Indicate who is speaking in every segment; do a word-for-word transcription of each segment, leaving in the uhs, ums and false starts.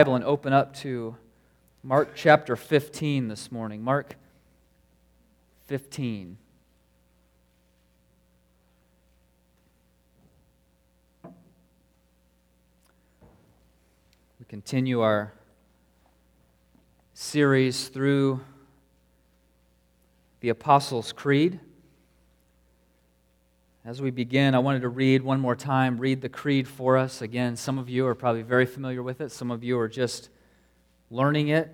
Speaker 1: Bible and open up to Mark chapter fifteen this morning. Mark fifteen. We continue our series through the Apostles' Creed. As we begin, I wanted to read one more time, read the creed for us. Again, some of you are probably very familiar with it. Some of you are just learning it.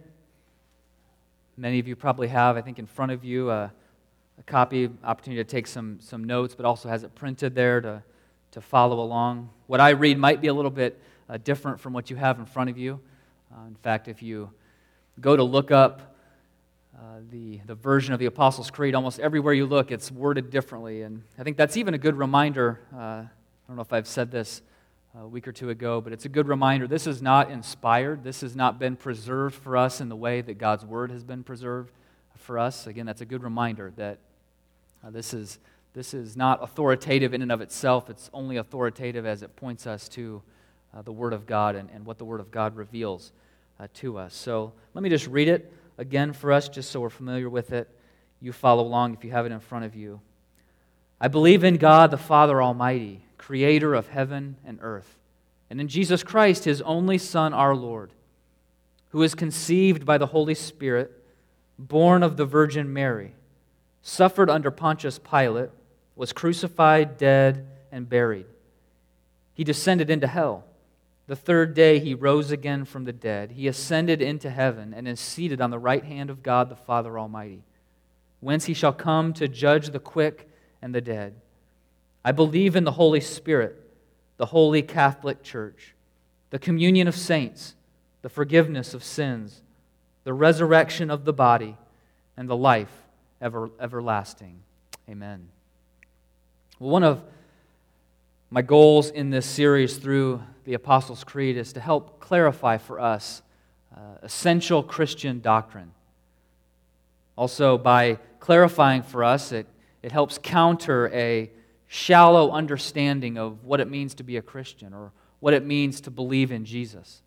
Speaker 1: Many of you probably have, I think, in front of you a, a copy, opportunity to take some, some notes, but also has it printed there to, to follow along. What I read might be a little bit uh, different from what you have in front of you. Uh, in fact, if you go to look up Uh, the, the version of the Apostles' Creed, almost everywhere you look, it's worded differently. And I think that's even a good reminder. Uh, I don't know if I've said this a week or two ago, but it's a good reminder. This is not inspired. This has not been preserved for us in the way that God's Word has been preserved for us. Again, that's a good reminder that uh, this is this is not authoritative in and of itself. It's only authoritative as it points us to uh, the Word of God and, and what the Word of God reveals uh, to us. So let me just read it again for us, just so we're familiar with it. You follow along if you have it in front of you. I believe in God, the Father Almighty, creator of heaven and earth, and in Jesus Christ, His only Son, our Lord, who is conceived by the Holy Spirit, born of the Virgin Mary, suffered under Pontius Pilate, was crucified, dead, and buried. He descended into hell. The third day He rose again from the dead. He ascended into heaven and is seated on the right hand of God the Father Almighty, whence He shall come to judge the quick and the dead. I believe in the Holy Spirit, the holy Catholic Church, the communion of saints, the forgiveness of sins, the resurrection of the body, and the life ever, everlasting. Amen. Well, one of my goals in this series through the Apostles' Creed is to help clarify for us uh, essential Christian doctrine. Also, by clarifying for us, it, it helps counter a shallow understanding of what it means to be a Christian or what it means to believe in Jesus.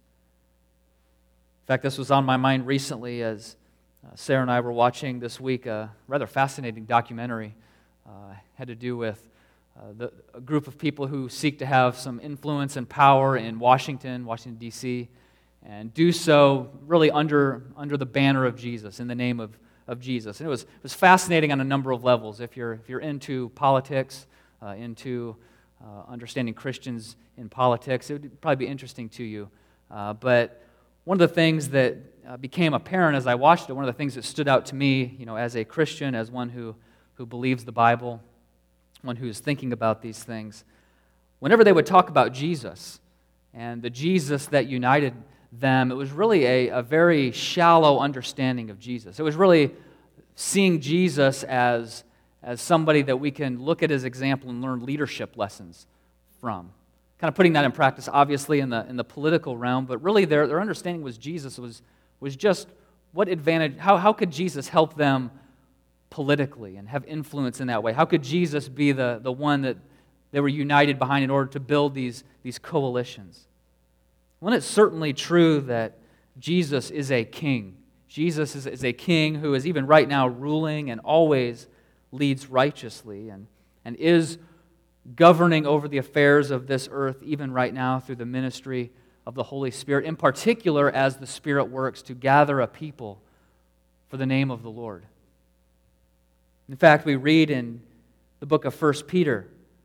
Speaker 1: In fact, this was on my mind recently as uh, Sarah and I were watching this week a rather fascinating documentary. Uh, had to do with Uh, the, a group of people who seek to have some influence and power in Washington, Washington, D C, and do so really under under the banner of Jesus, in the name of, of Jesus. And it was it was fascinating on a number of levels. If you're if you're into politics, uh, into uh, understanding Christians in politics, it would probably be interesting to you. Uh, but one of the things that uh, became apparent as I watched it, one of the things that stood out to me, you know, as a Christian, as one who who believes the Bible, one who is thinking about these things, whenever they would talk about Jesus and the Jesus that united them, it was really a, a very shallow understanding of Jesus. It was really seeing Jesus as, as somebody that we can look at his example and learn leadership lessons from. Kind of putting that in practice, obviously, in the in the political realm, but really their, their understanding was Jesus was, was just what advantage, how, how could Jesus help them politically and have influence in that way? How could Jesus be the, the one that they were united behind in order to build these, these coalitions? Well, it's certainly true that Jesus is a king. Jesus is, is a king who is even right now ruling and always leads righteously and, and is governing over the affairs of this earth even right now through the ministry of the Holy Spirit, in particular as the Spirit works to gather a people for the name of the Lord. In fact, we read in the book of First Peter,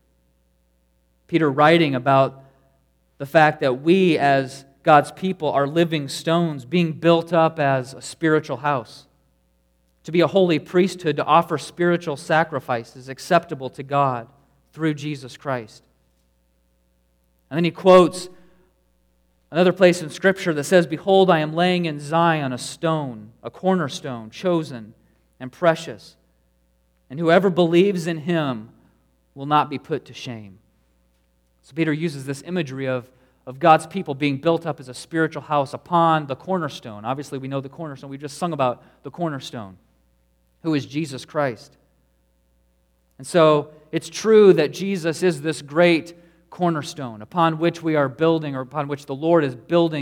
Speaker 1: Peter writing about the fact that we as God's people are living stones being built up as a spiritual house, to be a holy priesthood, to offer spiritual sacrifices acceptable to God through Jesus Christ. And then he quotes another place in Scripture that says, "Behold, I am laying in Zion a stone, a cornerstone, chosen and precious. And whoever believes in Him will not be put to shame." So Peter uses this imagery of, of God's people being built up as a spiritual house upon the cornerstone. Obviously, we know the cornerstone. We just sung about the cornerstone, who is Jesus Christ. And so it's true that Jesus is this great cornerstone upon which we are building, or upon which the Lord is building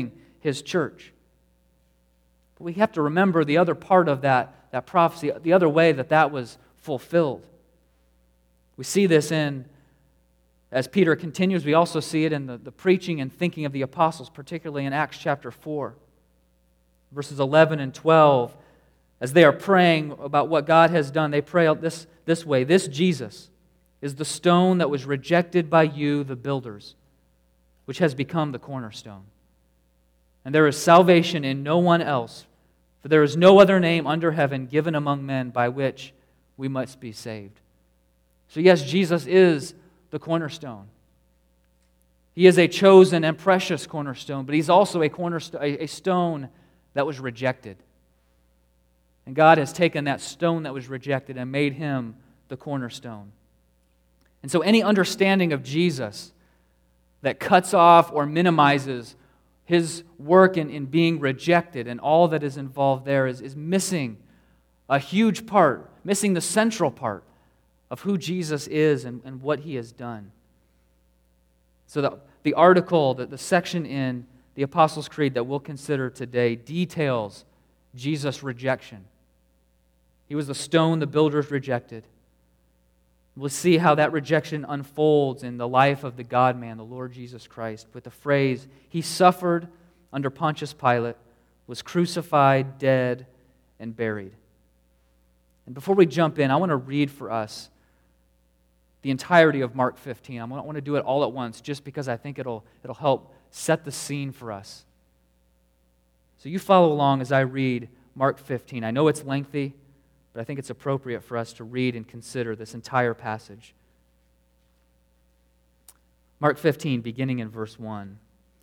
Speaker 1: His church. But we have to remember the other part of that, that prophecy, the other way that that was fulfilled. We see this in, as Peter continues, we also see it in the, the preaching and thinking of the apostles, particularly in Acts chapter four. Verses eleven and twelve, as they are praying about what God has done, they pray out this, this way, "This Jesus is the stone that was rejected by you, the builders, which has become the cornerstone. And there is salvation in no one else, for there is no other name under heaven given among men by which we must be saved." So yes, Jesus is the cornerstone. He is a chosen and precious cornerstone, but He's also a cornerstone, a, a stone that was rejected. And God has taken that stone that was rejected and made Him the cornerstone. And so any understanding of Jesus that cuts off or minimizes His work in, in being rejected and all that is involved there is, is missing a huge part, missing the central part of who Jesus is and, and what He has done. So the, the article, the, the section in the Apostles' Creed that we'll consider today details Jesus' rejection. He was the stone the builders rejected. We'll see how that rejection unfolds in the life of the God-man, the Lord Jesus Christ, with the phrase, "He suffered under Pontius Pilate, was crucified, dead, and buried." And before we jump in, I want to read for us the entirety of Mark fifteen. I want to do it all at once just because I think it'll, it'll help set the scene for us. So you follow along as I read Mark fifteen. I know it's lengthy, but I think it's appropriate for us to read and consider this entire passage. Mark fifteen, beginning in verse one.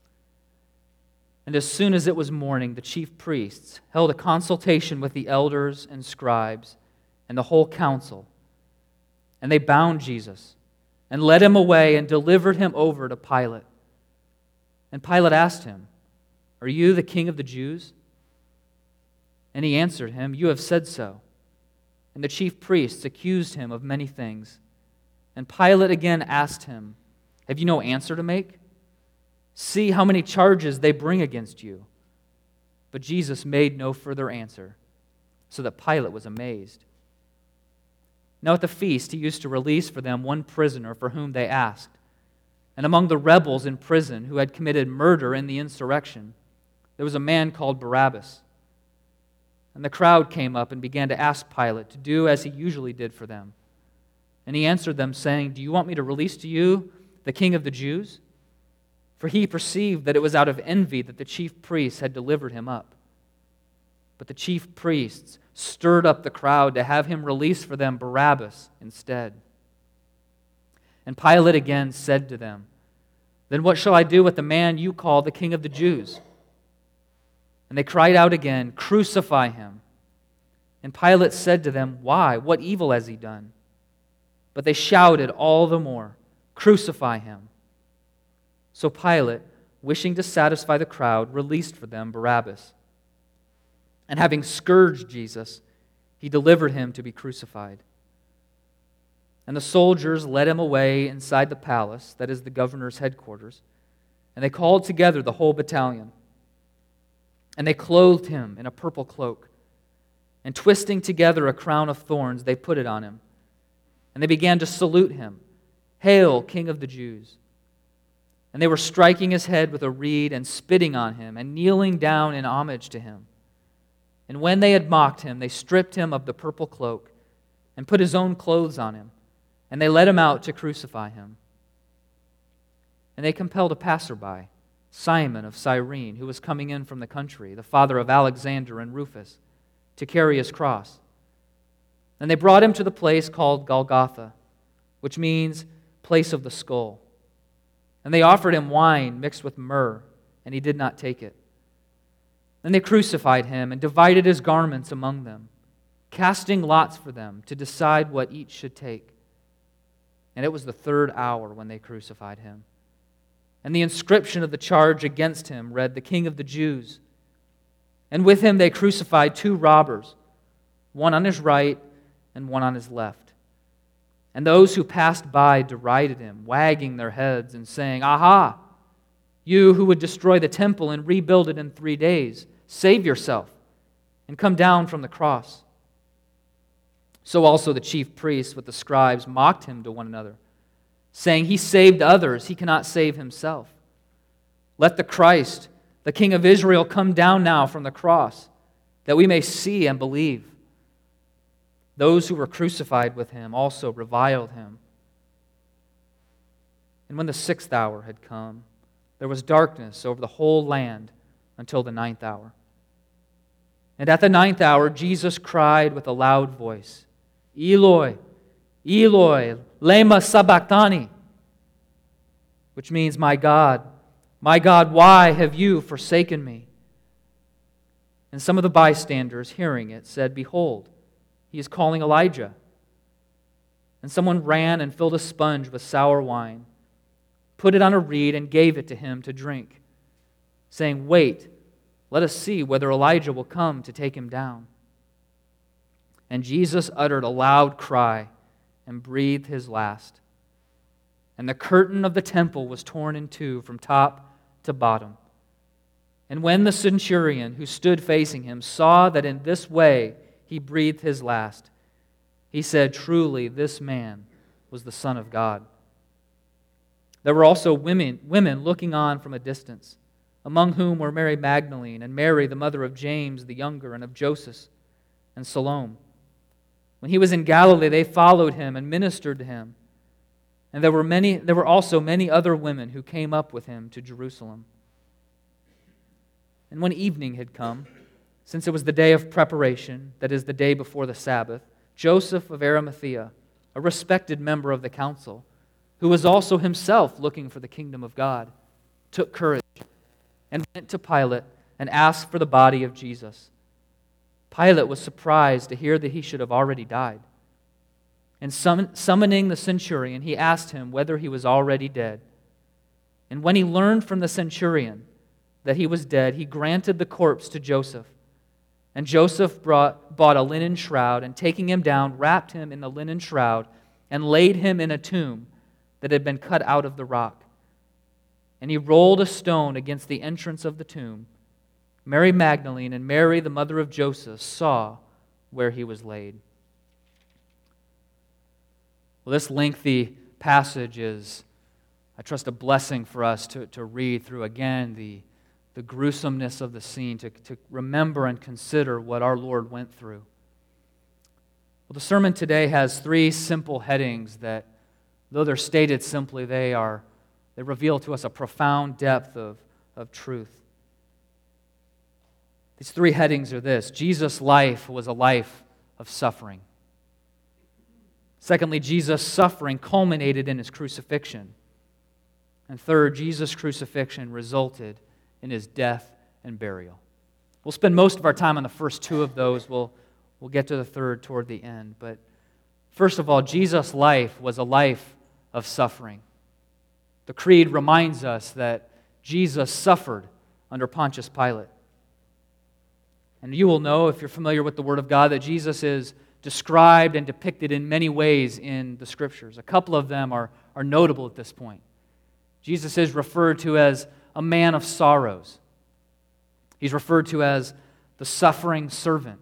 Speaker 1: "And as soon as it was morning, the chief priests held a consultation with the elders and scribes and the whole council. And they bound Jesus and led Him away and delivered Him over to Pilate. And Pilate asked Him, 'Are you the king of the Jews?' And He answered him, 'You have said so.' And the chief priests accused Him of many things. And Pilate again asked Him, 'Have you no answer to make? See how many charges they bring against you.' But Jesus made no further answer, so that Pilate was amazed. Now at the feast He used to release for them one prisoner for whom they asked. And among the rebels in prison who had committed murder in the insurrection, there was a man called Barabbas. And the crowd came up and began to ask Pilate to do as he usually did for them. And he answered them, saying, 'Do you want me to release to you the king of the Jews?' For he perceived that it was out of envy that the chief priests had delivered him up. But the chief priests stirred up the crowd to have him release for them Barabbas instead. And Pilate again said to them, 'Then what shall I do with the man you call the king of the Jews?' And they cried out again, 'Crucify him.' And Pilate said to them, 'Why? What evil has he done?' But they shouted all the more, 'Crucify him.' So Pilate, wishing to satisfy the crowd, released for them Barabbas. And having scourged Jesus, he delivered him to be crucified. And the soldiers led him away inside the palace, that is the governor's headquarters, and they called together the whole battalion. And they clothed him in a purple cloak, and twisting together a crown of thorns, they put it on him. And they began to salute him, 'Hail, King of the Jews!' And they were striking his head with a reed and spitting on him and kneeling down in homage to him. And when they had mocked him, they stripped him of the purple cloak and put his own clothes on him, and they led him out to crucify him. And they compelled a passerby, Simon of Cyrene, who was coming in from the country, the father of Alexander and Rufus, to carry his cross. And they brought him to the place called Golgotha, which means place of the skull. And they offered him wine mixed with myrrh, and he did not take it. Then they crucified him and divided his garments among them, casting lots for them to decide what each should take. And it was the third hour when they crucified him. And the inscription of the charge against him read, "The King of the Jews." And with him they crucified two robbers, one on his right and one on his left. And those who passed by derided him, wagging their heads and saying, "Aha! You who would destroy the temple and rebuild it in three days, save yourself and come down from the cross." So also the chief priests with the scribes mocked him to one another, saying, "He saved others, he cannot save himself. Let the Christ, the King of Israel, come down now from the cross, that we may see and believe." Those who were crucified with him also reviled him. And when the sixth hour had come, there was darkness over the whole land until the ninth hour. And at the ninth hour, Jesus cried with a loud voice, "Eloi, Eloi, lema sabachthani," which means, "My God, my God, why have you forsaken me?" And some of the bystanders, hearing it, said, "Behold, he is calling Elijah." And someone ran and filled a sponge with sour wine, put it on a reed, and gave it to him to drink, saying, "Wait, let us see whether Elijah will come to take him down." And Jesus uttered a loud cry and breathed his last. And the curtain of the temple was torn in two from top to bottom. And when the centurion who stood facing him saw that in this way he breathed his last, he said, "Truly, this man was the Son of God." There were also women, women looking on from a distance, among whom were Mary Magdalene and Mary, the mother of James the younger, and of Joseph and Salome. When he was in Galilee, they followed him and ministered to him. And there were many, there were also many other women who came up with him to Jerusalem. And when evening had come, since it was the day of preparation, that is, the day before the Sabbath, Joseph of Arimathea, a respected member of the council, who was also himself looking for the kingdom of God, took courage and went to Pilate and asked for the body of Jesus. Pilate was surprised to hear that he should have already died. And summoning the centurion, he asked him whether he was already dead. And when he learned from the centurion that he was dead, he granted the corpse to Joseph. And Joseph brought, bought a linen shroud, and taking him down, wrapped him in the linen shroud, and laid him in a tomb that had been cut out of the rock. And he rolled a stone against the entrance of the tomb. Mary Magdalene and Mary, the mother of Joseph, saw where he was laid. Well, this lengthy passage is, I trust, a blessing for us to, to read through again the, the gruesomeness of the scene, to, to remember and consider what our Lord went through. Well, the sermon today has three simple headings that, though they're stated simply, they are they reveal to us a profound depth of, of truth. These three headings are this: Jesus' life was a life of suffering. Secondly, Jesus' suffering culminated in his crucifixion. And third, Jesus' crucifixion resulted in his death and burial. We'll spend most of our time on the first two of those. We'll, we'll get to the third toward the end. But first of all, Jesus' life was a life of suffering. The Creed reminds us that Jesus suffered under Pontius Pilate. And you will know, if you're familiar with the Word of God, that Jesus is described and depicted in many ways in the Scriptures. A couple of them are, are notable at this point. Jesus is referred to as a man of sorrows. He's referred to as the suffering servant.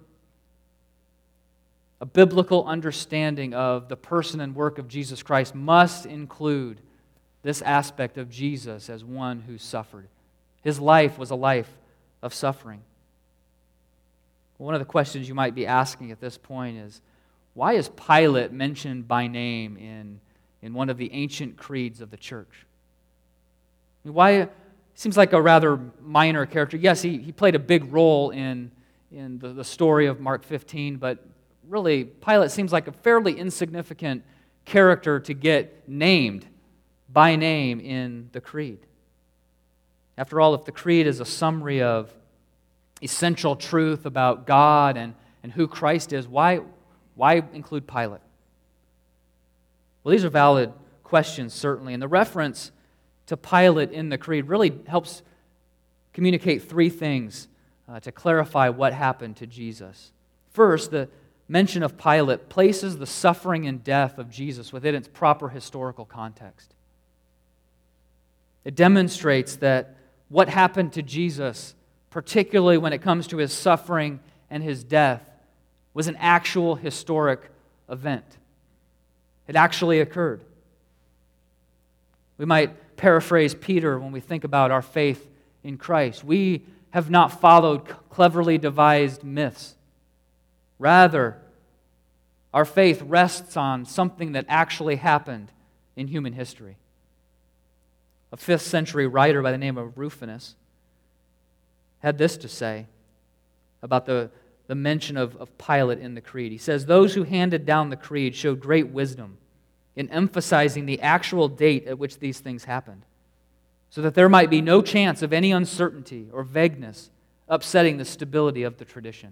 Speaker 1: A biblical understanding of the person and work of Jesus Christ must include this aspect of Jesus as one who suffered. His life was a life of suffering. One of the questions you might be asking at this point is, why is Pilate mentioned by name in, in one of the ancient creeds of the church? I mean, why? It seems like a rather minor character. Yes, he, he played a big role in, in the, the story of Mark fifteen, but really, Pilate seems like a fairly insignificant character to get named by name in the creed. After all, if the creed is a summary of essential truth about God and, and who Christ is, why, why include Pilate? Well, these are valid questions, certainly, and the reference to Pilate in the creed really helps communicate three things uh, to clarify what happened to Jesus. First, the mention of Pilate places the suffering and death of Jesus within its proper historical context. It demonstrates that what happened to Jesus, particularly when it comes to his suffering and his death, was an actual historic event. It actually occurred. We might paraphrase Peter when we think about our faith in Christ. We have not followed cleverly devised myths. Rather, our faith rests on something that actually happened in human history. A fifth century writer by the name of Rufinus had this to say about the, the mention of, of Pilate in the creed. He says, "Those who handed down the creed showed great wisdom in emphasizing the actual date at which these things happened, so that there might be no chance of any uncertainty or vagueness upsetting the stability of the tradition."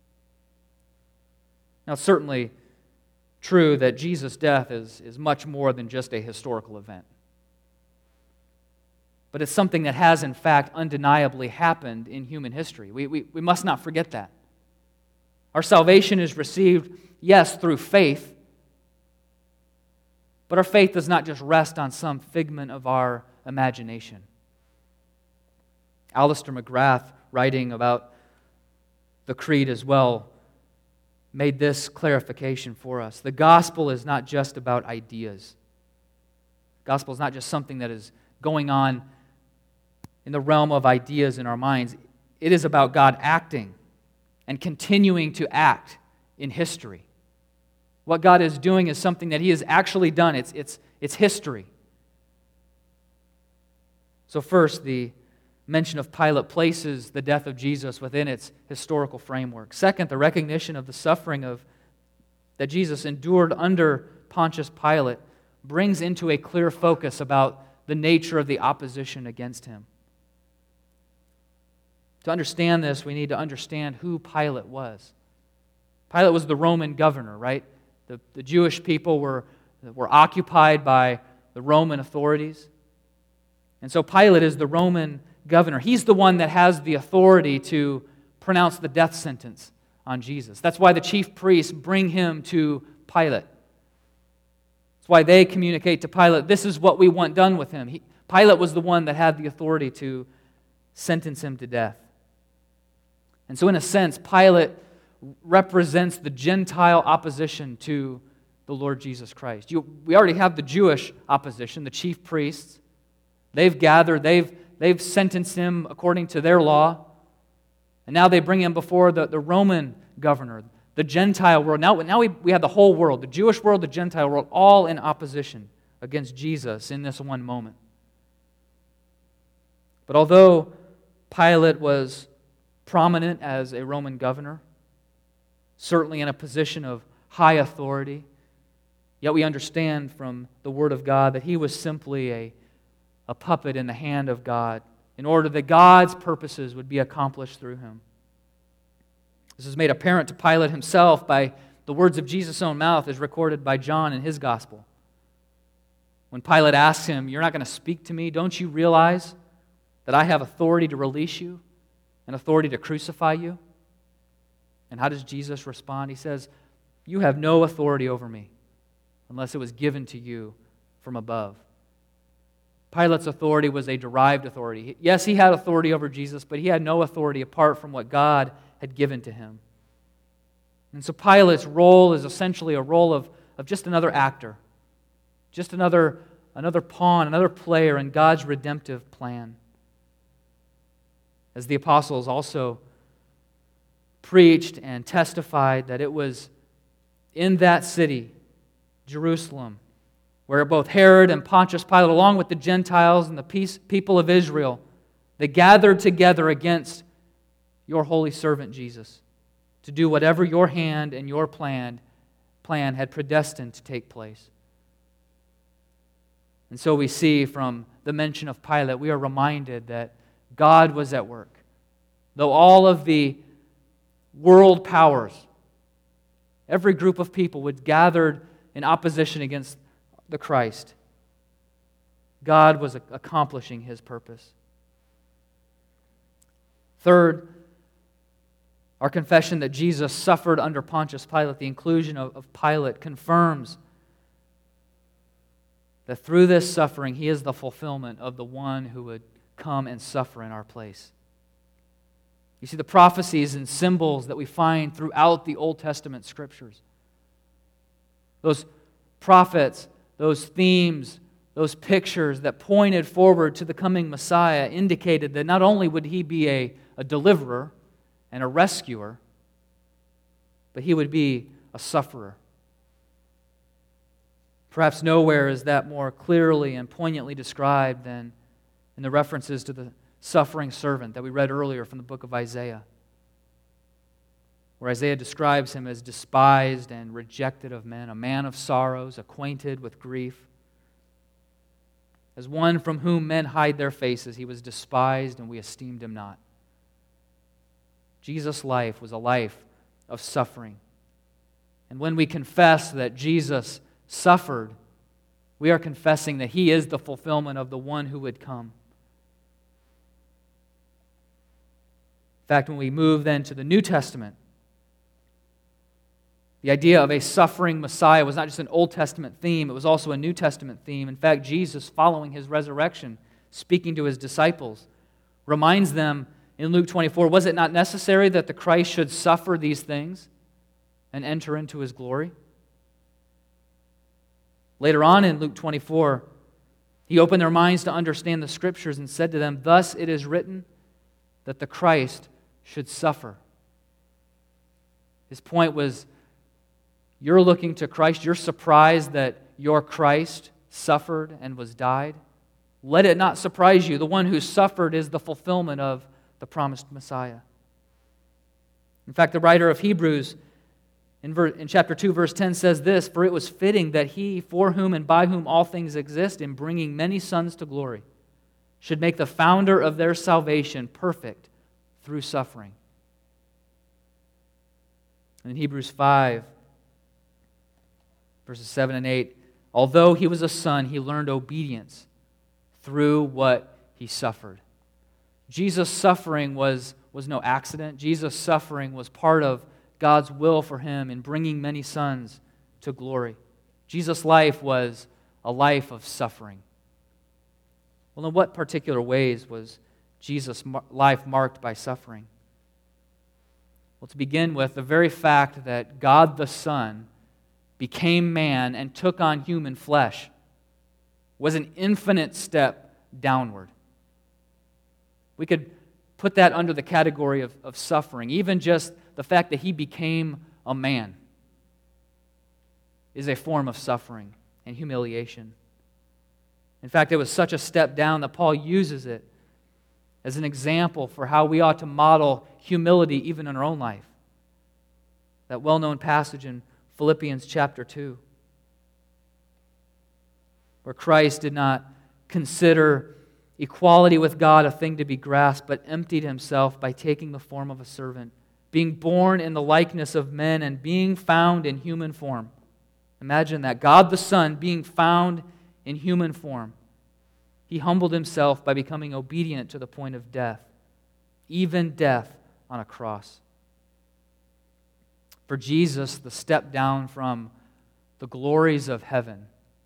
Speaker 1: Now, it's certainly true that Jesus' death is, is much more than just a historical event. But it's something that has, in fact, undeniably happened in human history. We, we, we must not forget that. Our salvation is received, yes, through faith, but our faith does not just rest on some figment of our imagination. Alistair McGrath, writing about the creed as well, made this clarification for us. The gospel is not just about ideas. The gospel is not just something that is going on in the realm of ideas in our minds. It is about God acting and continuing to act in history. What God is doing is something that He has actually done. It's, it's, it's history. So first, the mention of Pilate places the death of Jesus within its historical framework. Second, the recognition of the suffering of that Jesus endured under Pontius Pilate brings into a clear focus about the nature of the opposition against him. To understand this, we need to understand who Pilate was. Pilate was the Roman governor, right? The, the Jewish people were, were occupied by the Roman authorities. And so Pilate is the Roman governor. He's the one that has the authority to pronounce the death sentence on Jesus. That's why the chief priests bring him to Pilate. That's why they communicate to Pilate, this is what we want done with him. He, Pilate was the one that had the authority to sentence him to death. And so in a sense, Pilate represents the Gentile opposition to the Lord Jesus Christ. You, we already have the Jewish opposition, the chief priests. They've gathered, they've, they've sentenced him according to their law. And now they bring him before the, the Roman governor, the Gentile world. Now, now we, we have the whole world, the Jewish world, the Gentile world, all in opposition against Jesus in this one moment. But although Pilate was prominent as a Roman governor, certainly in a position of high authority, yet we understand from the Word of God that he was simply a, a puppet in the hand of God in order that God's purposes would be accomplished through him. This is made apparent to Pilate himself by the words of Jesus' own mouth as recorded by John in his gospel. When Pilate asks him, "You're not going to speak to me? Don't you realize that I have authority to release you and authority to crucify you?" And how does Jesus respond? He says, "You have no authority over me unless it was given to you from above." Pilate's authority was a derived authority. Yes, he had authority over Jesus, but he had no authority apart from what God had given to him. And so Pilate's role is essentially a role of, of just another actor, just another, another pawn, another player in God's redemptive plan. As the apostles also preached and testified that it was in that city, Jerusalem, where both Herod and Pontius Pilate, along with the Gentiles and the peace, people of Israel, they gathered together against your holy servant Jesus to do whatever your hand and your plan, plan had predestined to take place. And so we see from the mention of Pilate, we are reminded that God was at work. Though all of the world powers, every group of people was gathered in opposition against the Christ, God was accomplishing His purpose. Third, our confession that Jesus suffered under Pontius Pilate, the inclusion of, of Pilate, confirms that through this suffering, He is the fulfillment of the one who would come and suffer in our place. You see, the prophecies and symbols that we find throughout the Old Testament Scriptures, those prophets, those themes, those pictures that pointed forward to the coming Messiah indicated that not only would He be a, a deliverer and a rescuer, but He would be a sufferer. Perhaps nowhere is that more clearly and poignantly described than in the references to the suffering servant that we read earlier from the book of Isaiah, where Isaiah describes Him as despised and rejected of men, a man of sorrows, acquainted with grief. As one from whom men hide their faces, He was despised and we esteemed Him not. Jesus' life was a life of suffering. And when we confess that Jesus suffered, we are confessing that He is the fulfillment of the one who would come. In fact, when we move then to the New Testament, the idea of a suffering Messiah was not just an Old Testament theme, it was also a New Testament theme. In fact, Jesus, following His resurrection, speaking to His disciples, reminds them in Luke twenty-four, was it not necessary that the Christ should suffer these things and enter into His glory? Later on in Luke twenty-four, He opened their minds to understand the Scriptures and said to them, thus it is written that the Christ should suffer. His point was, you're looking to Christ, you're surprised that your Christ suffered and was died. Let it not surprise you. The one who suffered is the fulfillment of the promised Messiah. In fact, the writer of Hebrews in, ver- in chapter two, verse ten says this, for it was fitting that He, for whom and by whom all things exist, in bringing many sons to glory, should make the founder of their salvation perfect through suffering. And in Hebrews five, verses seven and eight, although He was a son, He learned obedience through what He suffered. Jesus' suffering was, was no accident. Jesus' suffering was part of God's will for Him in bringing many sons to glory. Jesus' life was a life of suffering. Well, in what particular ways was Jesus' life marked by suffering? Well, to begin with, the very fact that God the Son became man and took on human flesh was an infinite step downward. We could put that under the category of, of suffering. Even just the fact that He became a man is a form of suffering and humiliation. In fact, it was such a step down that Paul uses it as an example for how we ought to model humility even in our own life. That well-known passage in Philippians chapter two, where Christ did not consider equality with God a thing to be grasped, but emptied Himself by taking the form of a servant, being born in the likeness of men and being found in human form. Imagine that. God the Son being found in human form. He humbled Himself by becoming obedient to the point of death, even death on a cross. For Jesus, the step down from the glories of heaven,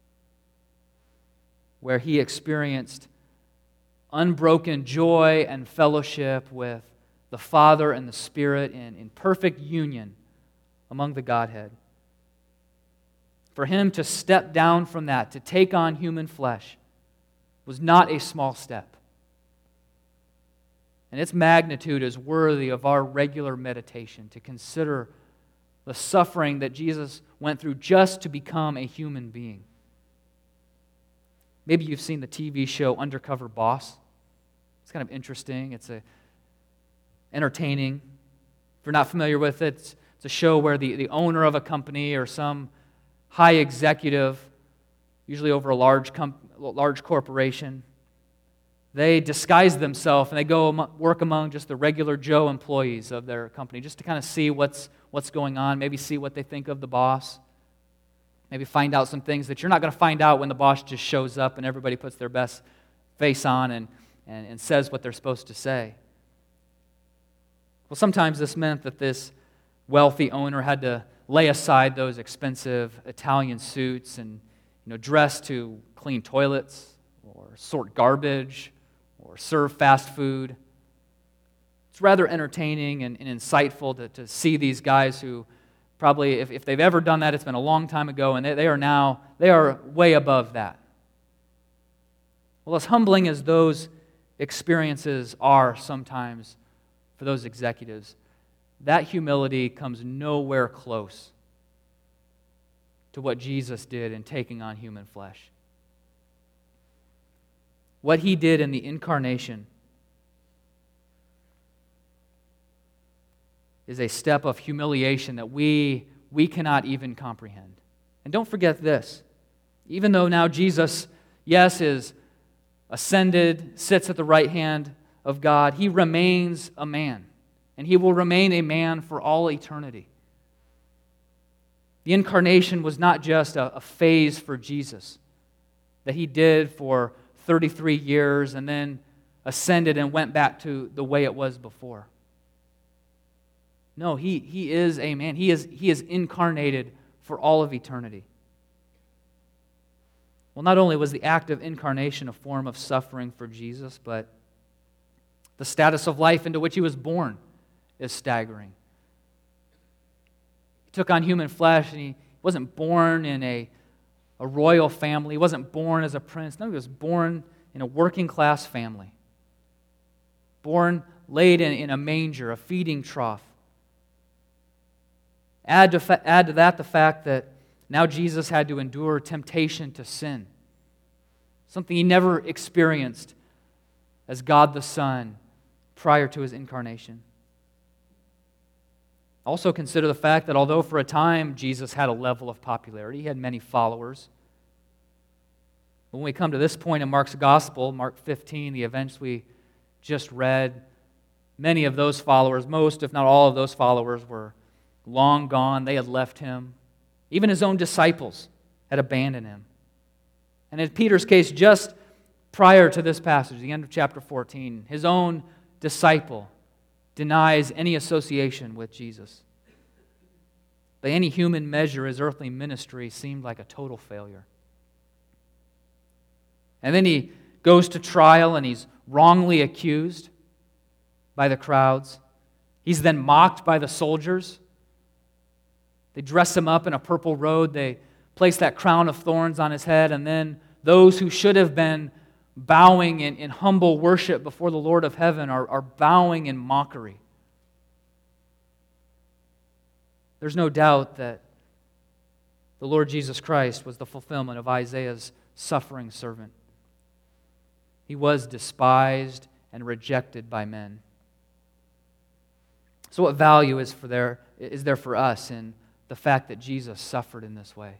Speaker 1: where He experienced unbroken joy and fellowship with the Father and the Spirit in, in perfect union among the Godhead. For Him to step down from that, to take on human flesh, was not a small step. And its magnitude is worthy of our regular meditation, to consider the suffering that Jesus went through just to become a human being. Maybe you've seen the T V show Undercover Boss. It's kind of interesting. It's a entertaining. If you're not familiar with it, it's, it's a show where the, the owner of a company or some high executive, usually over a large com- large corporation, they disguise themselves and they go am- work among just the regular Joe employees of their company just to kind of see what's what's going on, maybe see what they think of the boss, maybe find out some things that you're not going to find out when the boss just shows up and everybody puts their best face on and, and, and says what they're supposed to say. Well, sometimes this meant that this wealthy owner had to lay aside those expensive Italian suits and you know, dress to clean toilets or sort garbage or serve fast food. It's rather entertaining and, and insightful to, to see these guys who probably, if, if they've ever done that, it's been a long time ago, and they, they are now, they are way above that. Well, as humbling as those experiences are sometimes for those executives, that humility comes nowhere close to what Jesus did in taking on human flesh. What he did in the incarnation is a step of humiliation that we, we cannot even comprehend. And don't forget this. Even though now Jesus, yes, is ascended, sits at the right hand of God, he remains a man. And he will remain a man for all eternity. The incarnation was not just a, a phase for Jesus that he did for thirty-three years and then ascended and went back to the way it was before. No, he, he is a man. He is, he is incarnated for all of eternity. Well, not only was the act of incarnation a form of suffering for Jesus, but the status of life into which he was born is staggering. He took on human flesh, and he wasn't born in a, a royal family. He wasn't born as a prince. No, he was born in a working-class family. Born, laid in, in a manger, a feeding trough. Add to, fa- add to that the fact that now Jesus had to endure temptation to sin, something he never experienced as God the Son prior to his incarnation. Also consider the fact that although for a time Jesus had a level of popularity, he had many followers. When we come to this point in Mark's Gospel, Mark fifteen, the events we just read, many of those followers, most if not all of those followers, were long gone. They had left him. Even his own disciples had abandoned him. And in Peter's case, just prior to this passage, the end of chapter fourteen, his own disciple denies any association with Jesus. By any human measure, his earthly ministry seemed like a total failure. And then he goes to trial and he's wrongly accused by the crowds. He's then mocked by the soldiers. They dress him up in a purple robe. They place that crown of thorns on his head. And then those who should have been bowing in, in humble worship before the Lord of heaven are, are bowing in mockery. There's no doubt that the Lord Jesus Christ was the fulfillment of Isaiah's suffering servant. He was despised and rejected by men. So what value is, for there, is there for us in the fact that Jesus suffered in this way?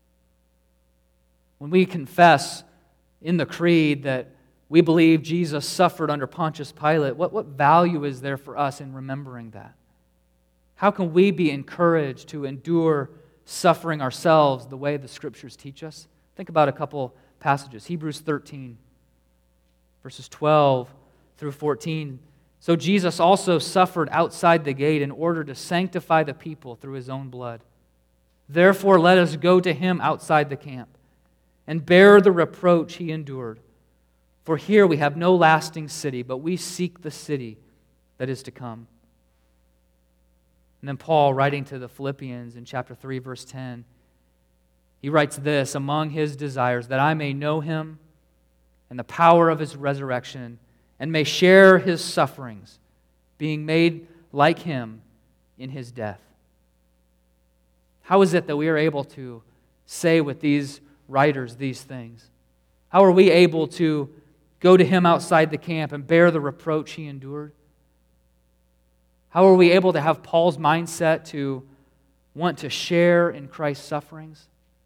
Speaker 1: When we confess in the creed that we believe Jesus suffered under Pontius Pilate, what, what value is there for us in remembering that? How can we be encouraged to endure suffering ourselves the way the Scriptures teach us? Think about a couple passages. Hebrews thirteen, verses twelve through fourteen. So Jesus also suffered outside the gate in order to sanctify the people through his own blood. Therefore, let us go to him outside the camp and bear the reproach he endured. For here we have no lasting city, but we seek the city that is to come. And then Paul, writing to the Philippians in chapter three, verse ten, he writes this, among his desires, that I may know him and the power of his resurrection, and may share his sufferings, being made like him in his death. How is it that we are able to say with these writers these things? How are we able to go to him outside the camp and bear the reproach he endured? How are we able to have Paul's mindset to want to share in Christ's sufferings?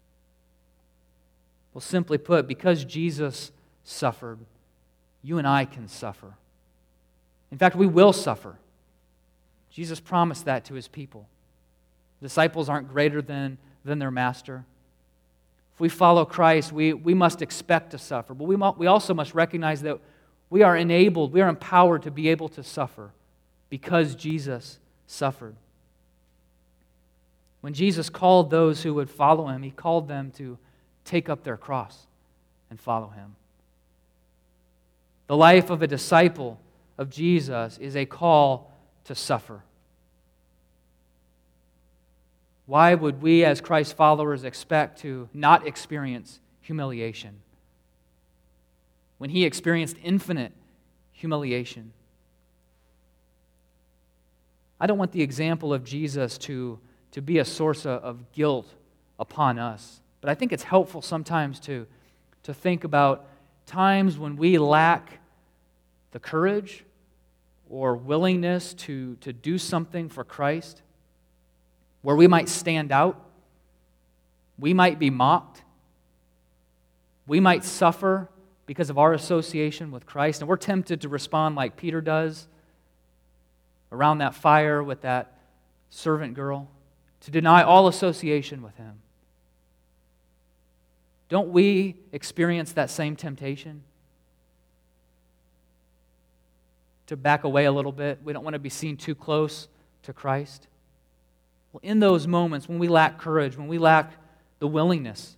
Speaker 1: Well, simply put, because Jesus suffered, you and I can suffer. In fact, we will suffer. Jesus promised that to his people. Disciples aren't greater than, than their master. If we follow Christ, we, we must expect to suffer. But we, we also must recognize that we are enabled, we are empowered to be able to suffer because Jesus suffered. When Jesus called those who would follow him, he called them to take up their cross and follow Him. The life of a disciple of Jesus is a call to suffer. Why would we as Christ followers expect to not experience humiliation when He experienced infinite humiliation? I don't want the example of Jesus to, to be a source of guilt upon us, but I think it's helpful sometimes to, to think about times when we lack the courage or willingness to, to do something for Christ, where we might stand out, we might be mocked, we might suffer because of our association with Christ, and we're tempted to respond like Peter does around that fire with that servant girl, to deny all association with Him. Don't we experience that same temptation? To back away a little bit. We don't want to be seen too close to Christ. Well, in those moments when we lack courage, when we lack the willingness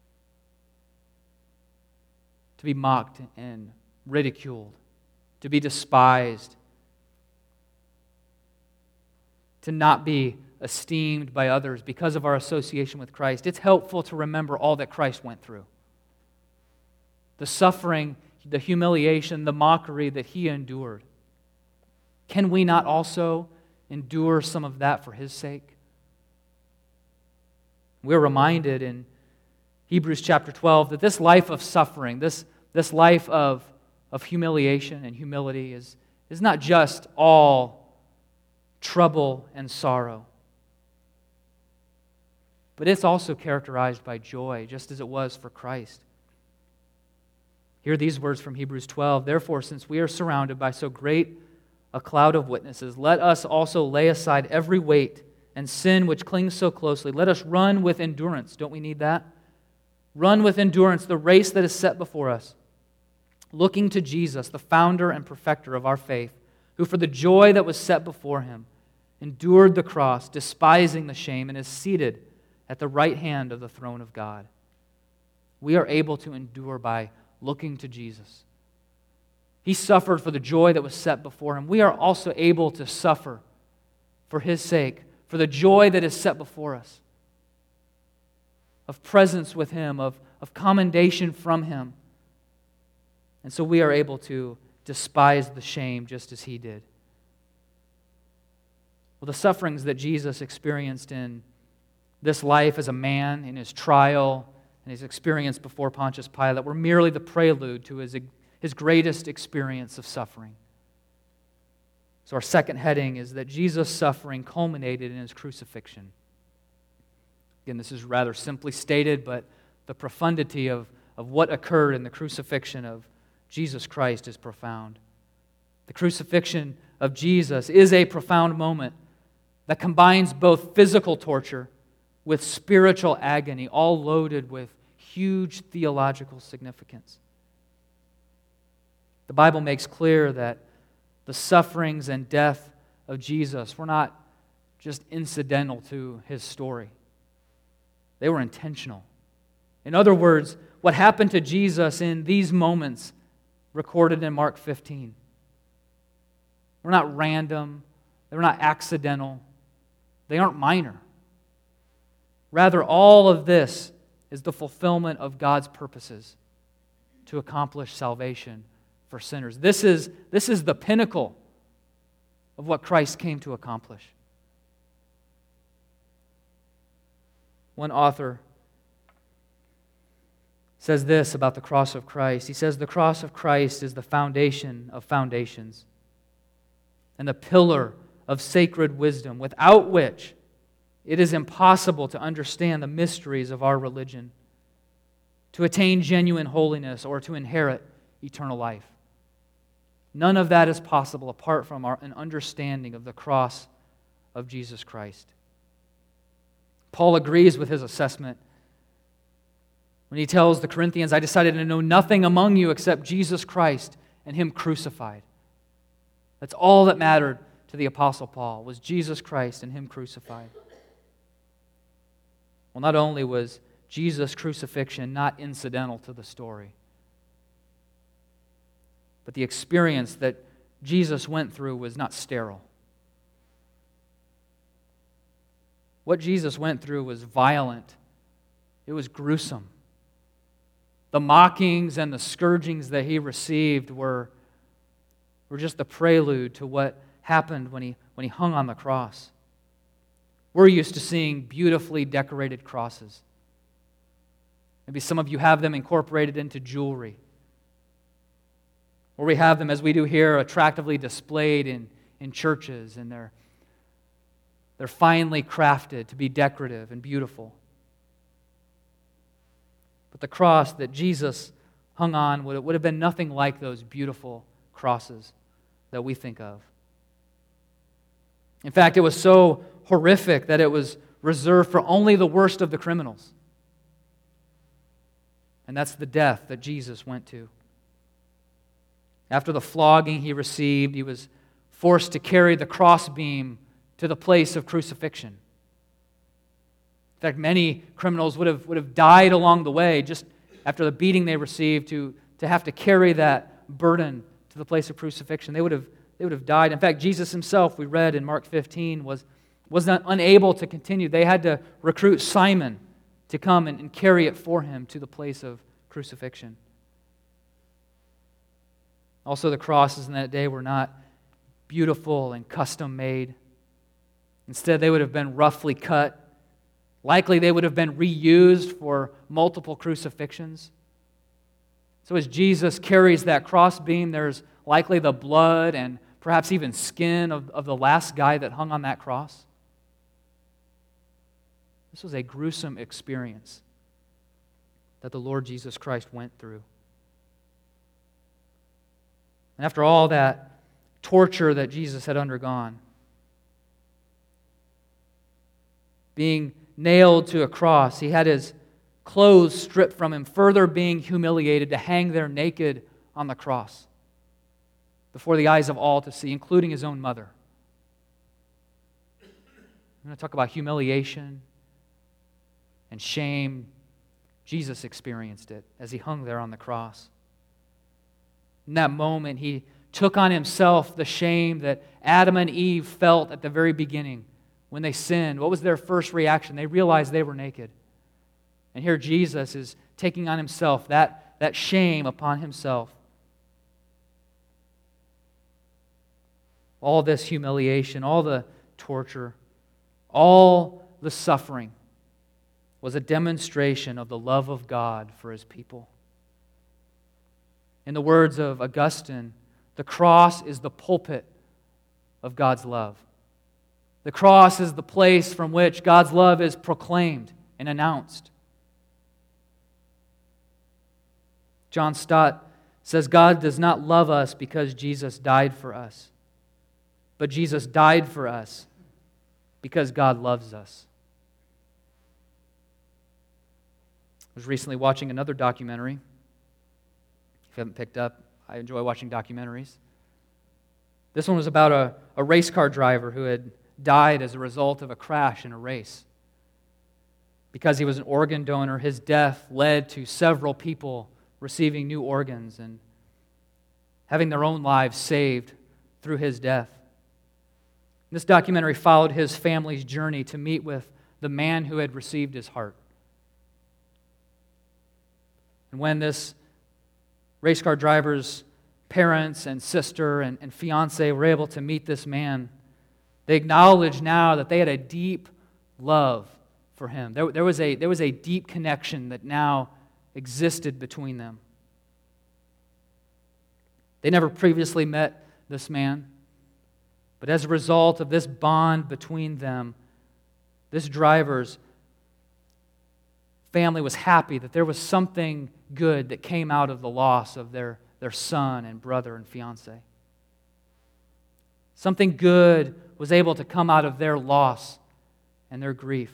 Speaker 1: to be mocked and ridiculed, to be despised, to not be esteemed by others because of our association with Christ, it's helpful to remember all that Christ went through. The suffering, the humiliation, the mockery that He endured. Can we not also endure some of that for His sake? We're reminded in Hebrews chapter twelve that this life of suffering, this, this life of, of humiliation and humility is, is not just all trouble and sorrow, but it's also characterized by joy, just as it was for Christ. Hear these words from Hebrews twelve. Therefore, since we are surrounded by so great a cloud of witnesses, let us also lay aside every weight and sin which clings so closely. Let us run with endurance. Don't we need that? Run with endurance the race that is set before us, looking to Jesus, the founder and perfecter of our faith, who for the joy that was set before Him endured the cross, despising the shame, and is seated at the right hand of the throne of God. We are able to endure by looking to Jesus. He suffered for the joy that was set before Him. We are also able to suffer for His sake, for the joy that is set before us, of presence with Him, of, of commendation from Him. And so we are able to despise the shame just as He did. Well, the sufferings that Jesus experienced in this life as a man, in His trial, and His experience before Pontius Pilate were merely the prelude to His, his greatest experience of suffering. So our second heading is that Jesus' suffering culminated in His crucifixion. Again, this is rather simply stated, but the profundity of, of what occurred in the crucifixion of Jesus Christ is profound. The crucifixion of Jesus is a profound moment that combines both physical torture with spiritual agony, all loaded with huge theological significance. The Bible makes clear that the sufferings and death of Jesus were not just incidental to His story. They were intentional. In other words, what happened to Jesus in these moments recorded in Mark fifteen were not random, they were not accidental, they aren't minor. Rather, all of this is the fulfillment of God's purposes to accomplish salvation for sinners. This is, this is the pinnacle of what Christ came to accomplish. One author says this about the cross of Christ. He says, the cross of Christ is the foundation of foundations and the pillar of sacred wisdom, without which it is impossible to understand the mysteries of our religion, to attain genuine holiness, or to inherit eternal life. None of that is possible apart from our, an understanding of the cross of Jesus Christ. Paul agrees with his assessment when he tells the Corinthians, I decided to know nothing among you except Jesus Christ and Him crucified. That's all that mattered to the Apostle Paul, was Jesus Christ and Him crucified. Well, not only was Jesus' crucifixion not incidental to the story. But the experience that Jesus went through was not sterile. What Jesus went through was violent. It was gruesome. The mockings and the scourgings that he received were, were just the prelude to what happened when he, when he hung on the cross. We're used to seeing beautifully decorated crosses. Maybe some of you have them incorporated into jewelry. Or we have them, as we do here, attractively displayed in, in churches, and they're, they're finely crafted to be decorative and beautiful. But the cross that Jesus hung on would, would have been nothing like those beautiful crosses that we think of. In fact, it was so horrific that it was reserved for only the worst of the criminals. And that's the death that Jesus went to. After the flogging he received, he was forced to carry the crossbeam to the place of crucifixion. In fact, many criminals would have, would have died along the way just after the beating they received to, to have to carry that burden to the place of crucifixion. They would have, they would have died. In fact, Jesus himself, we read in Mark fifteen, was, was not unable to continue. They had to recruit Simon to come and, and carry it for him to the place of crucifixion. Also, the crosses in that day were not beautiful and custom made. Instead, they would have been roughly cut. Likely, they would have been reused for multiple crucifixions. So as Jesus carries that crossbeam, there's likely the blood and perhaps even skin of, of the last guy that hung on that cross. This was a gruesome experience that the Lord Jesus Christ went through. And after all that torture that Jesus had undergone, being nailed to a cross, he had his clothes stripped from him, further being humiliated to hang there naked on the cross before the eyes of all to see, including his own mother. I'm going to talk about humiliation and shame. Jesus experienced it as he hung there on the cross. In that moment, he took on himself the shame that Adam and Eve felt at the very beginning when they sinned. What was their first reaction? They realized they were naked. And here Jesus is taking on himself that, that shame upon himself. All this humiliation, all the torture, all the suffering was a demonstration of the love of God for his people. In the words of Augustine, the cross is the pulpit of God's love. The cross is the place from which God's love is proclaimed and announced. John Stott says, God does not love us because Jesus died for us, but Jesus died for us because God loves us. I was recently watching another documentary. If you haven't picked up, I enjoy watching documentaries. This one was about a, a race car driver who had died as a result of a crash in a race. Because he was an organ donor, his death led to several people receiving new organs and having their own lives saved through his death. This documentary followed his family's journey to meet with the man who had received his heart. And when this race car driver's parents and sister and, and fiance were able to meet this man, they acknowledged now that they had a deep love for him. There, there, was a, there was a deep connection that now existed between them. They never previously met this man, but as a result of this bond between them, this driver's family was happy that there was something good that came out of the loss of their, their son and brother and fiance. Something good was able to come out of their loss and their grief.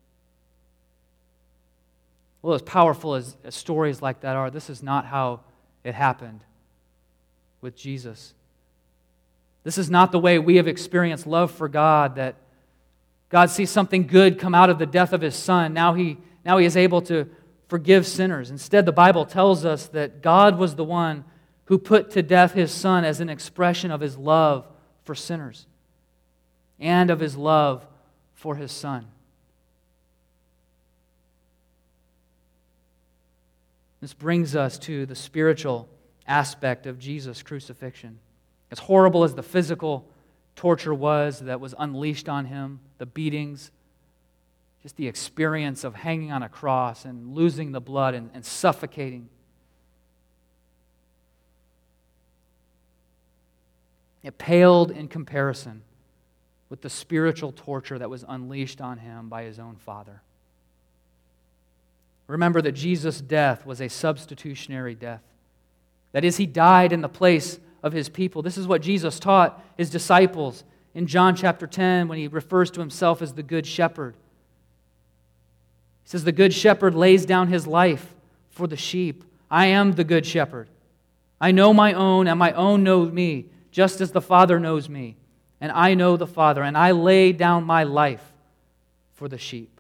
Speaker 1: Well, as powerful as, as stories like that are, this is not how it happened with Jesus. This is not the way we have experienced love for God, that God sees something good come out of the death of His Son. Now He, now he is able to forgive sinners. Instead, the Bible tells us that God was the one who put to death his Son as an expression of his love for sinners and of his love for his Son. This brings us to the spiritual aspect of Jesus' crucifixion. As horrible as the physical torture was that was unleashed on him, the beatings, just the experience of hanging on a cross and losing the blood and, and suffocating. It paled in comparison with the spiritual torture that was unleashed on him by his own Father. Remember that Jesus' death was a substitutionary death. That is, he died in the place of his people. This is what Jesus taught his disciples in John chapter ten when he refers to himself as the Good Shepherd. He says, the Good Shepherd lays down his life for the sheep. I am the Good Shepherd. I know my own, and my own know me, just as the Father knows me. And I know the Father, and I lay down my life for the sheep.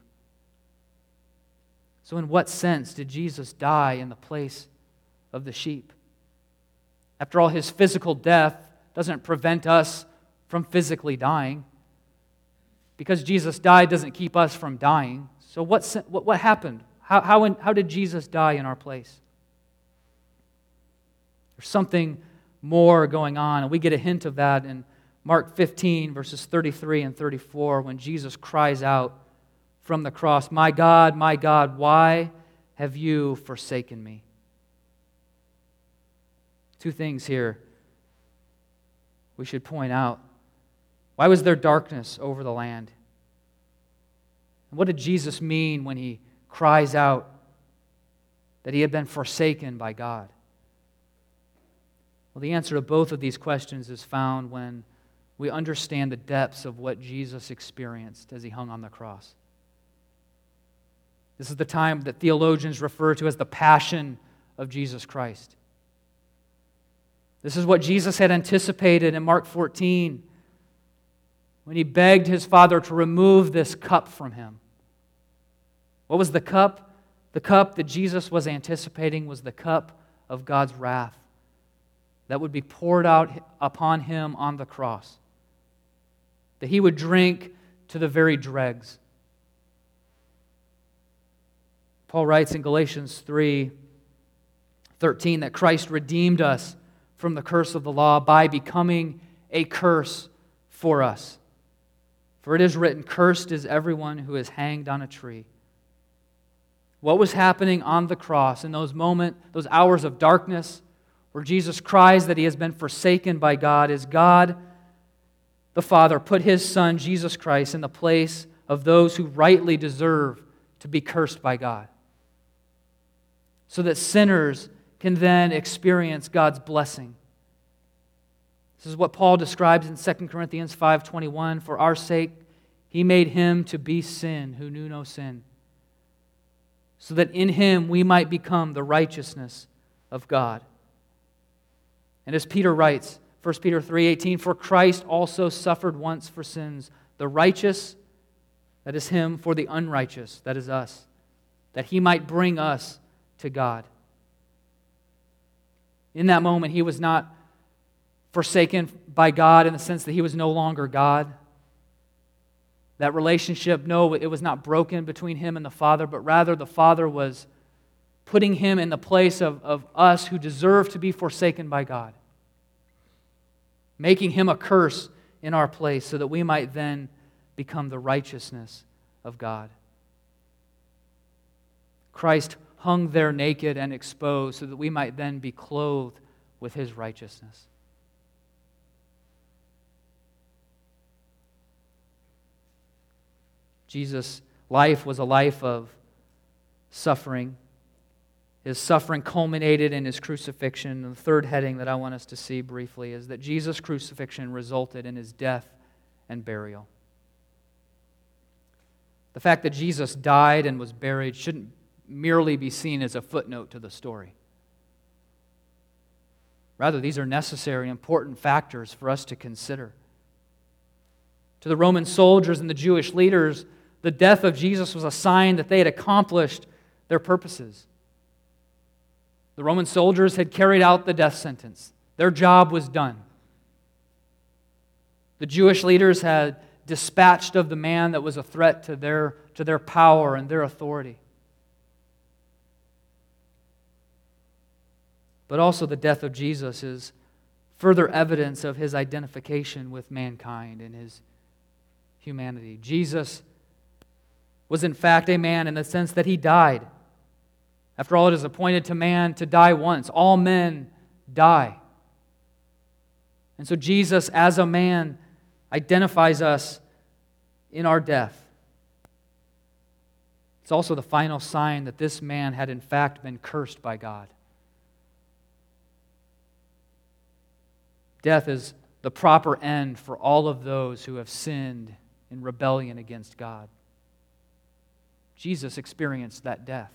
Speaker 1: So in what sense did Jesus die in the place of the sheep? After all, his physical death doesn't prevent us from physically dying. Because Jesus died doesn't keep us from dying. So what, what, what happened? How, how, in, how did Jesus die in our place? There's something more going on, and we get a hint of that in Mark fifteen, verses thirty-three and thirty-four, when Jesus cries out from the cross, "My God, my God, why have you forsaken me?" Two things here we should point out. Why was there darkness over the land? And what did Jesus mean when he cries out that he had been forsaken by God? Well, the answer to both of these questions is found when we understand the depths of what Jesus experienced as he hung on the cross. This is the time that theologians refer to as the Passion of Jesus Christ. This is what Jesus had anticipated in Mark fourteen when he begged his Father to remove this cup from him. What was the cup? The cup that Jesus was anticipating was the cup of God's wrath that would be poured out upon him on the cross, that he would drink to the very dregs. Paul writes in Galatians three thirteen that Christ redeemed us from the curse of the law by becoming a curse for us. For it is written, "Cursed is everyone who is hanged on a tree." What was happening on the cross in those moments, those hours of darkness, where Jesus cries that he has been forsaken by God, is God, the Father, put his Son, Jesus Christ, in the place of those who rightly deserve to be cursed by God, so that sinners can then experience God's blessing. This is what Paul describes in Second Corinthians five twenty-one. "For our sake he made him to be sin who knew no sin, so that in him we might become the righteousness of God." And as Peter writes, First Peter three eighteen, "For Christ also suffered once for sins, the righteous, that is him, for the unrighteous, that is us, that he might bring us to God." In that moment, he was not forsaken by God in the sense that he was no longer God. That relationship, no, it was not broken between him and the Father, but rather the Father was putting him in the place of, of us who deserve to be forsaken by God, making him a curse in our place so that we might then become the righteousness of God. Christ hung there naked and exposed so that we might then be clothed with his righteousness. Jesus' life was a life of suffering. His suffering culminated in his crucifixion. And the third heading that I want us to see briefly is that Jesus' crucifixion resulted in his death and burial. The fact that Jesus died and was buried shouldn't merely be seen as a footnote to the story. Rather, these are necessary, important factors for us to consider. To the Roman soldiers and the Jewish leaders, The death of Jesus was a sign that they had accomplished their purposes. The Roman soldiers had carried out the death sentence. Their job was done. The Jewish leaders had dispatched of the man that was a threat to their, to their power and their authority. But also the death of Jesus is further evidence of his identification with mankind and his humanity. Jesus was in fact a man in the sense that he died. After all, it is appointed to man to die once. All men die. And so Jesus, as a man, identifies us in our death. It's also the final sign that this man had in fact been cursed by God. Death is the proper end for all of those who have sinned in rebellion against God. Jesus experienced that death.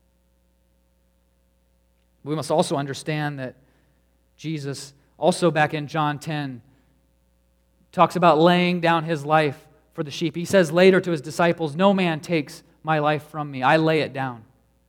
Speaker 1: We must also understand that Jesus, also back in John ten, talks about laying down his life for the sheep. He says later to his disciples, "No man takes my life from me. I lay it down."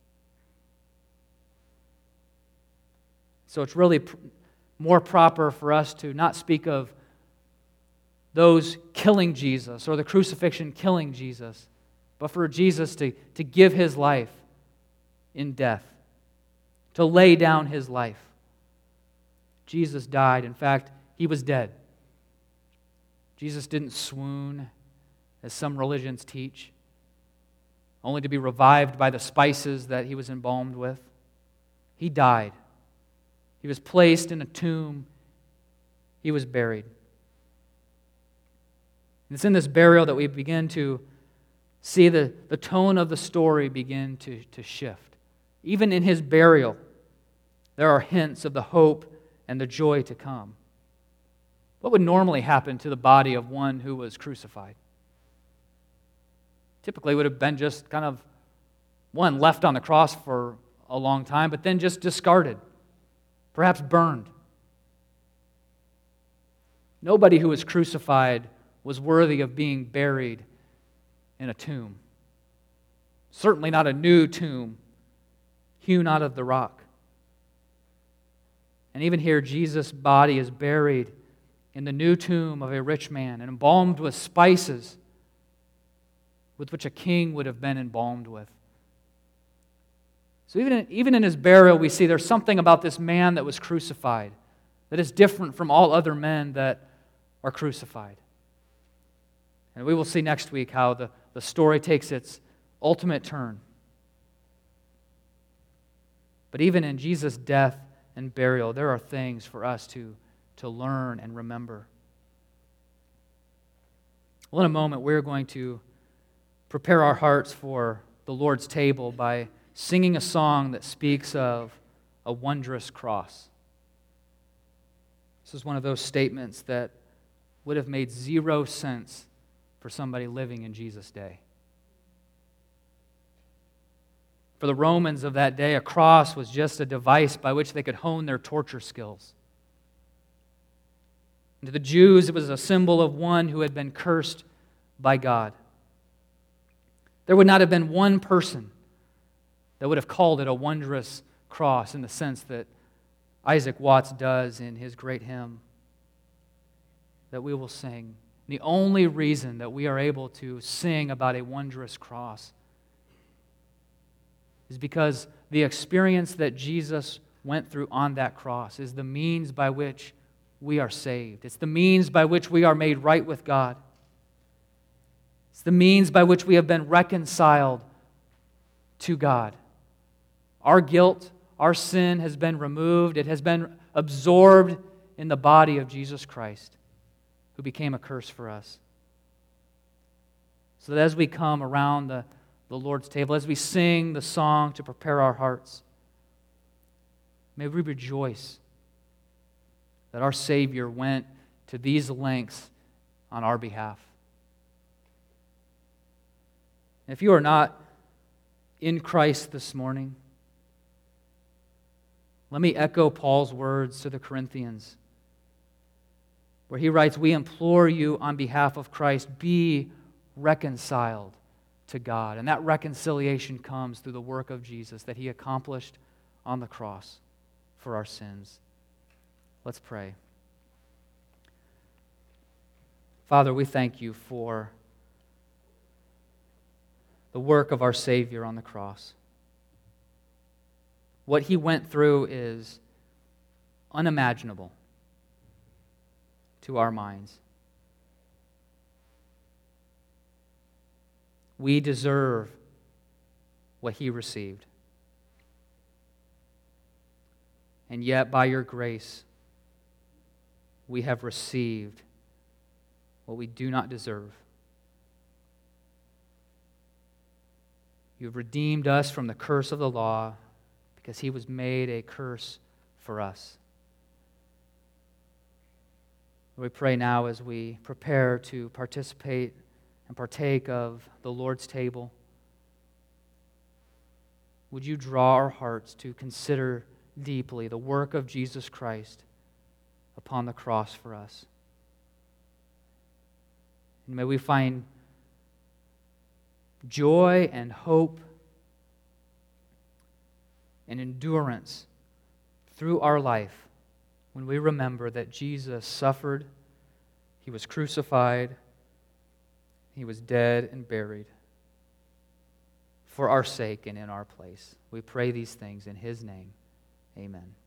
Speaker 1: So it's really pr- more proper for us to not speak of those killing Jesus or the crucifixion killing Jesus, but for Jesus to, to give his life in death, to lay down his life. Jesus died. In fact, he was dead. Jesus didn't swoon, as some religions teach, only to be revived by the spices that he was embalmed with. He died. He was placed in a tomb. He was buried. And it's in this burial that we begin to see the, the tone of the story begin to, to shift. Even in his burial, there are hints of the hope and the joy to come. What would normally happen to the body of one who was crucified? Typically it would have been just kind of, one, left on the cross for a long time, but then just discarded, perhaps burned. Nobody who was crucified was worthy of being buried in a tomb. Certainly not a new tomb hewn out of the rock. And even here, Jesus' body is buried in the new tomb of a rich man and embalmed with spices with which a king would have been embalmed with. So even in, even in his burial, we see there's something about this man that was crucified that is different from all other men that are crucified. And we will see next week how the, the story takes its ultimate turn. But even in Jesus' death and burial, there are things for us to, to learn and remember. Well, in a moment, we're going to prepare our hearts for the Lord's table by singing a song that speaks of a wondrous cross. This is one of those statements that would have made zero sense for somebody living in Jesus' day. For the Romans of that day, a cross was just a device by which they could hone their torture skills. And to the Jews, it was a symbol of one who had been cursed by God. There would not have been one person that would have called it a wondrous cross in the sense that Isaac Watts does in his great hymn that we will sing. The only reason that we are able to sing about a wondrous cross is because the experience that Jesus went through on that cross is the means by which we are saved. It's the means by which we are made right with God. It's the means by which we have been reconciled to God. Our guilt, our sin has been removed. It has been absorbed in the body of Jesus Christ, who became a curse for us. So that as we come around the, the Lord's table, as we sing the song to prepare our hearts, may we rejoice that our Savior went to these lengths on our behalf. If you are not in Christ this morning, let me echo Paul's words to the Corinthians, where he writes, "We implore you on behalf of Christ, be reconciled to God. And that reconciliation comes through the work of Jesus that he accomplished on the cross for our sins. Let's pray. Father, we thank you for the work of our Savior on the cross. What he went through is unimaginable to our minds. We deserve what he received. And yet, by your grace, we have received what we do not deserve. You've redeemed us from the curse of the law because he was made a curse for us. We pray now as we prepare to participate and partake of the Lord's table, would you draw our hearts to consider deeply the work of Jesus Christ upon the cross for us. And may we find joy and hope and endurance through our life when we remember that Jesus suffered, he was crucified, he was dead and buried for our sake and in our place. We pray these things in his name. Amen.